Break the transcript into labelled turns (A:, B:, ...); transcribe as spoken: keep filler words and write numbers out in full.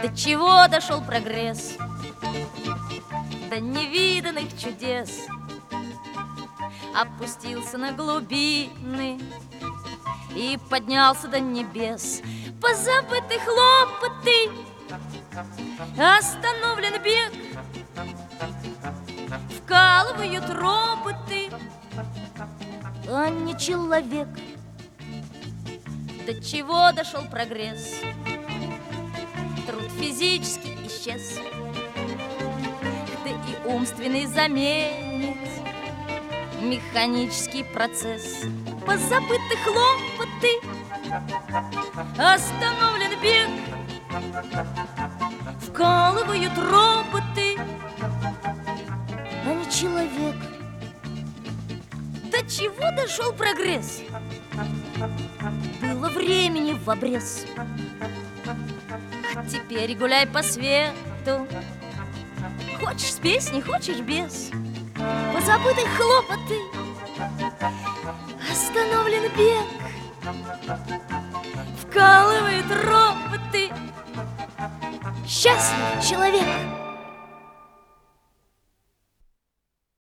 A: До чего дошел прогресс? До невиданных чудес. Опустился на глубины и поднялся до небес. Позабыты хлопоты, остановлен бег, вкалывают роботы, а не человек. До чего дошел прогресс? Труд физически исчез, да и умственный заменит механический процесс. Позабыты хлопоты, остановлен бег, вкалывают роботы, а не человек. До чего дошел прогресс? Было времени в обрез. Теперь гуляй по свету, хочешь с песней, хочешь без. Позабыты хлопоты, остановлен бег, вкалывают роботы. Счастлив человек.